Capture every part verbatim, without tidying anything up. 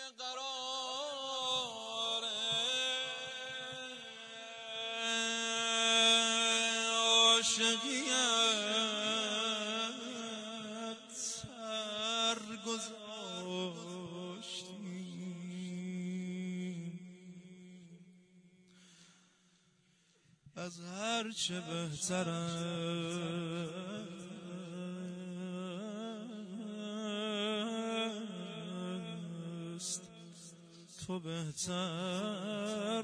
قرار عاشقیت سر گذاشتیم، از هر چه بهتر است تو بهتر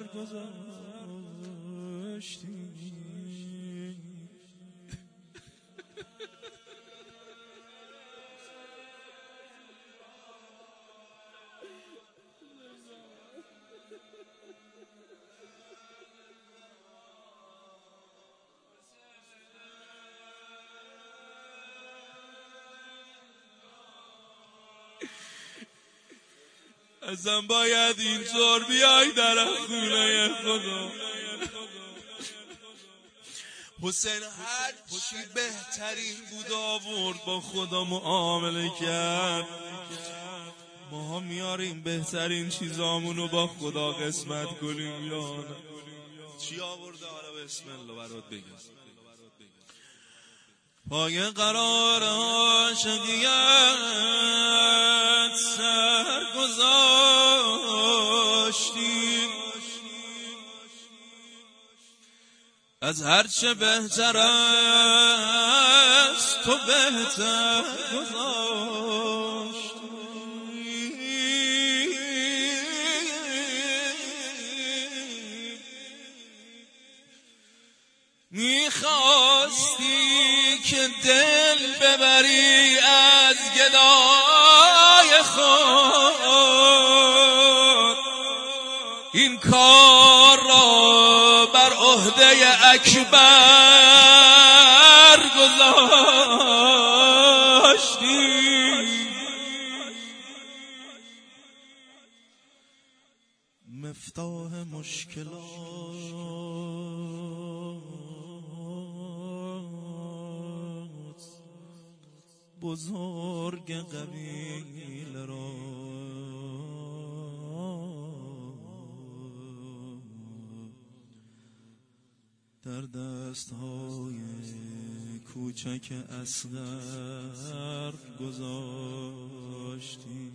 گذاشتی. ازم باید اینطور بیای در خونه خدا. حسین هر چی بهترین بود آورد با خدا معامله کرد. ما هم میاریم بهترین چیزامونو با خدا قسمت کنیم یا نه؟ چی آورده؟ آره بسم الله برات بگم. پای قرار عاشقیت سر گذاشتیم، از هر چه بهتر است تو بهتر گذاشتی. میخواستی که دل ببری از گدای خود، این کار را بر عهده اکبر گذاشتی. مفتاح مشکلات بزرگ قبیل را در دستهای کوچک اصغر گذاشتی.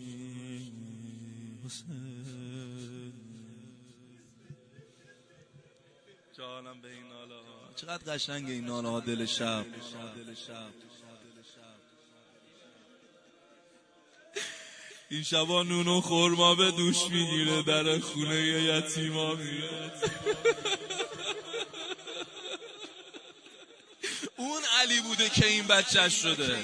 جانم به این ناله ها، چقدر قشنگه این ناله ها. دل شب این شبا نون و خورما به دوش میگیره در خونه یتیما میره. اون علی بوده که این بچه شده.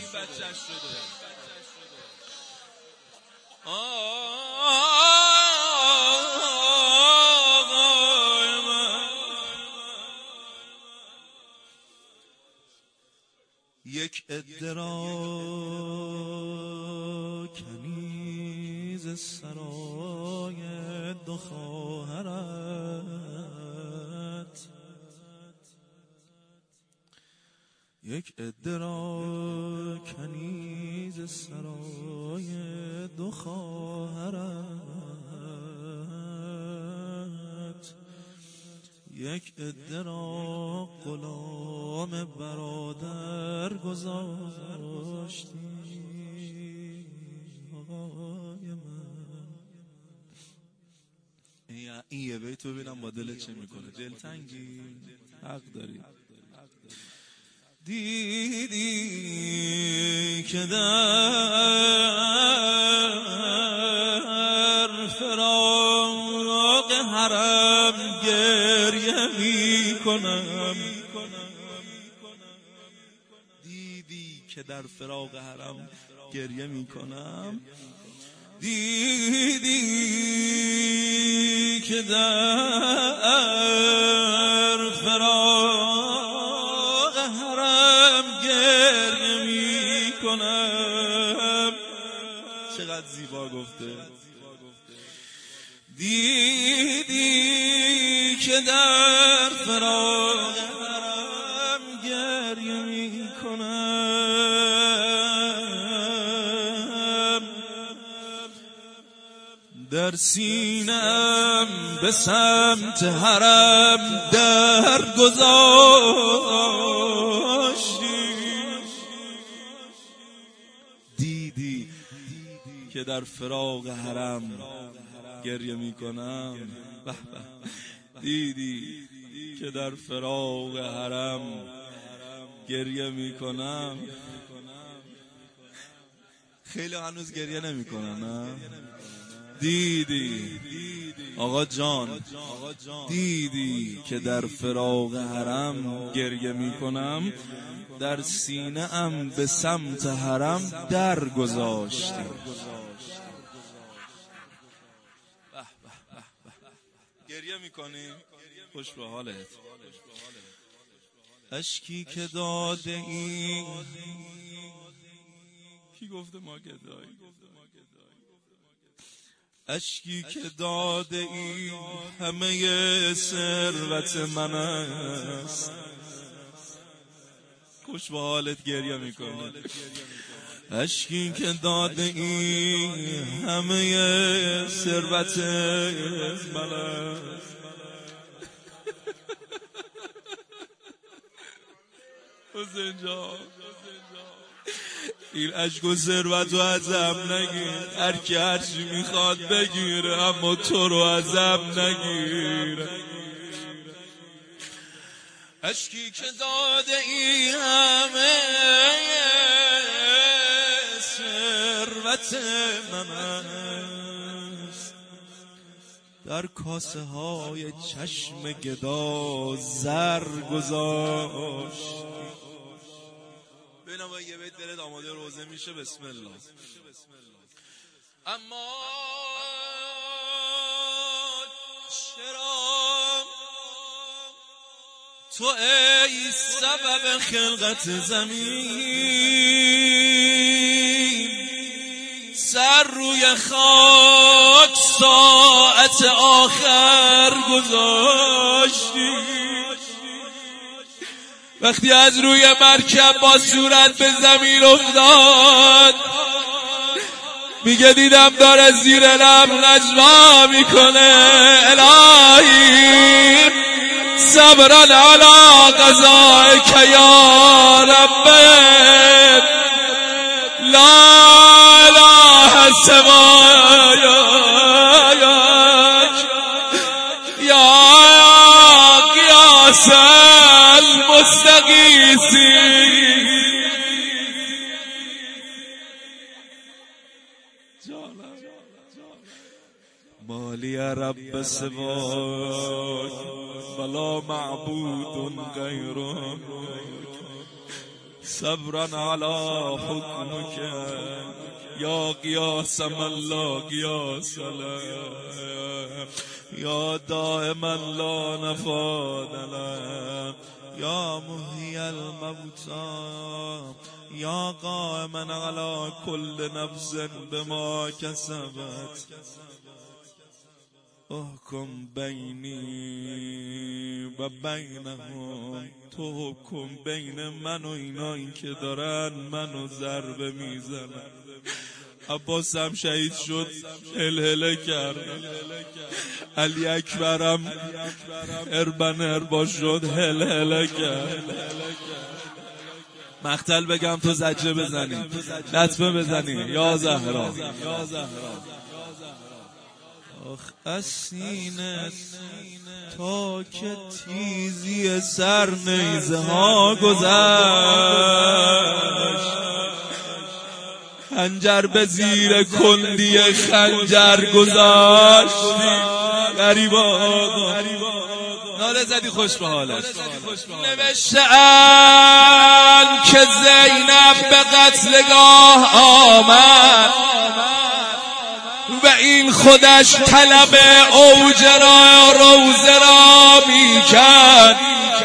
یک عده را کنیز سرای دو خواهرت، یک عده را کنیز سرای دو خواهرت، یک عده را غلام برادر گذاشتی. آقای من این یه بیت ببینم با دل چه میکنه. دلتنگی؟ حق داری. دیدی که در فراق حرم گریه می کنم، دیدی که در فراق حرم گریه می کنم، دیدی که در فراق حرم گریه می کنم. چقدر زیبا گفته. دیدی که در فراق حرم گریه می کنم، در سینم به سمت حرم در گذاشتی. دیدی که در فراق حرم گریه میکنم، دیدی که در فراق حرم گریه میکنم. خیلی هنوز گریه نمیکنن نه؟ دیدی آقا جان، دیدی که در فراق حرم گریه میکنم، در سینه ام به سمت حرم در گذاشتی. گریه میکنی؟ خوش به حالت. اشکی که داده ای، کی گفته ما گدایی؟ اشکی که داده ای همه ثروت من است. خوش به حالت گریه میکنه. اشکی که داده ای همه ثروت من است. حسین جان این عشق و ثروت رو ازم نگیر، هر کی هر چی میخواد بگیره، اما تو رو ازم نگیر. عشقی که داده ای همه ثروت من است، در کاسه های چشم گدا زر گذاشت. ببینم یه بیت دلت آماده روزه میشه. بسم الله. اما چرا تو ای سبب خلقت زمین، سر روی خاک ساعت آخر گذاشتی؟ وقتی از روی مرکب با صورت به زمین افتاد، میگه دیدم داره زیر لب نجوا میکنه، الهی صبرا علی قضائک یا رب، لا اله سواک یا قیاس المستغیثی. مالی رب سواک ولا معبود غیرک، صبرا علی حکمک یا قیاس من لا قیاس له، یا دائما لا نفاد له، یا محیی الموتی، یا قائما علی کل نفس بما کسبت، احکم بینی و بینهم، تو حکم بین من و اینایی که دارن منو ضربه میزنن. عباس هم شهید شد، هلهله کرد. علی اکبرم اربن اربا شد، هلهله کرد. مقتل بگم تو زجه بزنی، لطمه بزنی، یا زهرا. آخ از سینت تا که تیزی سر نیزه ها گذشت، خنجر به زیر کندی خنجر گذاشتی. غریبا ناله زدی خوش به حالت. نوشتن که زینب به قتلگاه آمد و این خودش طلب اوج را روزه را میکرد.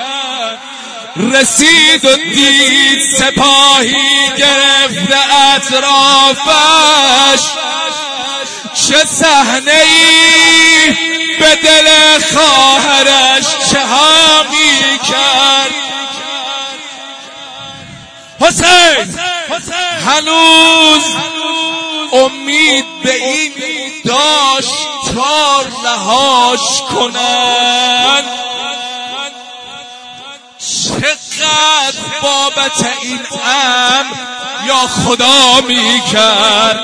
رسید و دید سپاهی گرفته اطرافش، چه صحنه‌ای به دل خواهرش چه ها میکرد. حسین هنوز امید به این داشت کار رهاش کنن. چقدر بابت این امر یا خدا میکرد،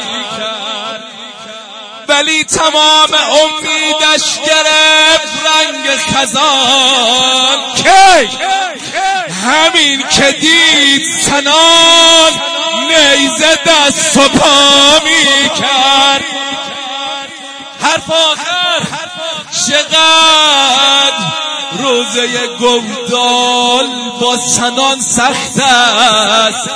ولی تمام امیدش گرفت رنگ خزان. کی همین که دید سنان نیزه دست و پا میکرد. حرف آخر چقدر روزه گودال با سنان سخت است.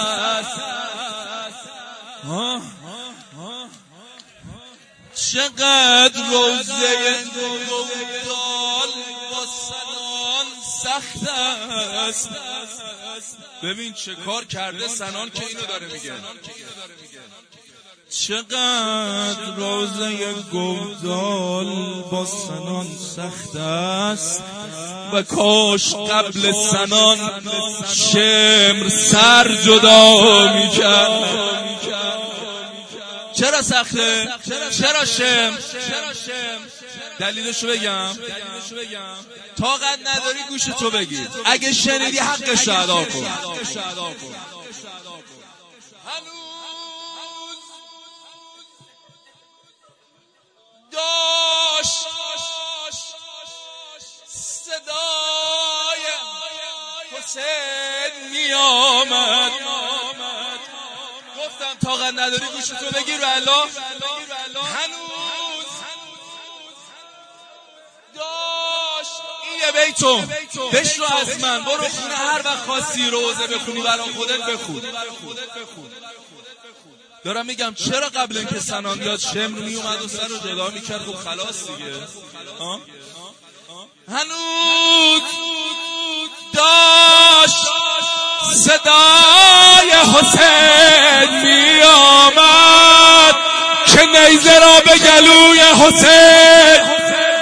چقدر روزه گودال با سنان سخت است. ببین چه کار کرده سنان که اینو داره میگه. چقدر روزه گودال با سنان سخت است و کاش قبل سنان شمر سر جدا میکرد. چرا سخته؟ چرا شمر؟ دلیلشو بگم؟ طاقت نداری گوشتو بگیر، اگه شنیدی حقش ادا کن. داشت صدای حسین می آمد. گفتم طاقت نداری گوشتو بگیر و الا. هنوز داشت این یه بیتو بشنو از من، برو خونه هر وقت خواستی روزه بخونی برا خودت بخون. دارم میگم چرا قبل اینکه سنان بیاد شمر می اومد و سر رو جدا میکرد؟ خب خلاص دیگه. هنوز داشت صدای حسین می آمد که نیزه را به گلوی حسین.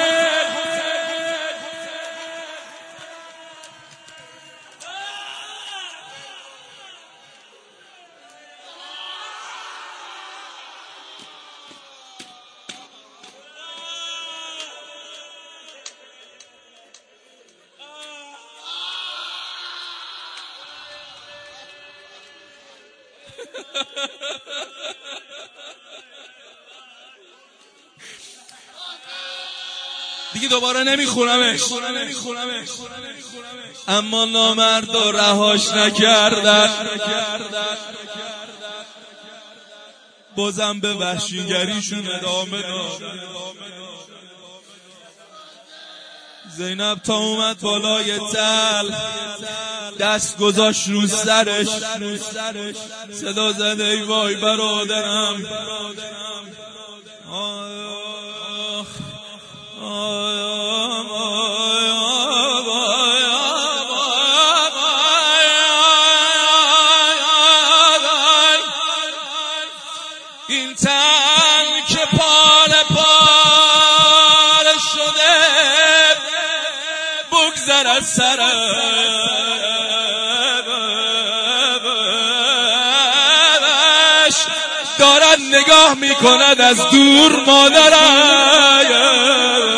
دیگه دوباره نمیخونمش. اما نامرد و رهاش نکردن، بازم به وحشیگریشون ادامه دادن. زینب تا اومد بالای تل دست گذاشت رو سرش، صدا زد ای وای برادرم. آه این تن که پاره پاره شده بگذر از سرش، دارد نگاه میکند از دور مادرش.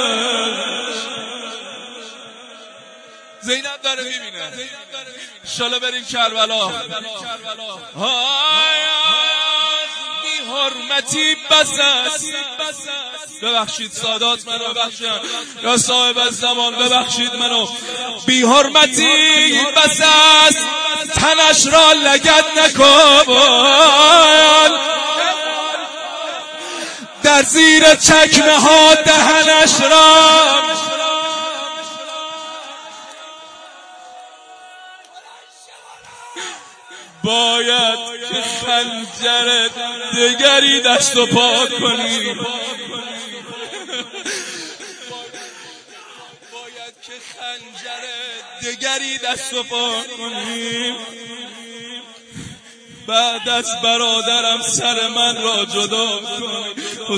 زینب داره میبینه. انشالله بریم کربلا. بی حرمتی بس است. ببخشید سادات منو ببخشید، یا صاحب الزمان ببخشید منو. بی حرمتی بس است تنش را لگد نکن، در زیر چکمه ها دهنش را. باید که خنجر دگری دست و پا کنی، باید که خنجر دگری دست و پا کنی. بعد از برادرم سر من را جدا کن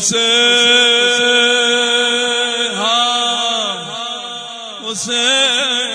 حسین، ها حسین.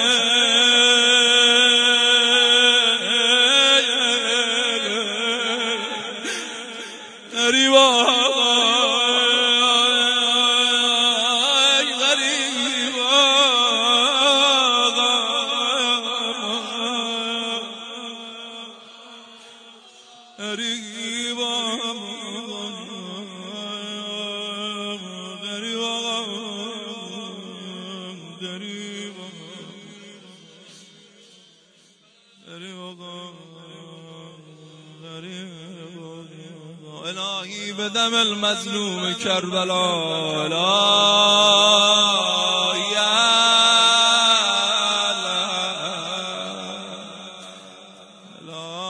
الهی به دم المظلوم کربلا، الهی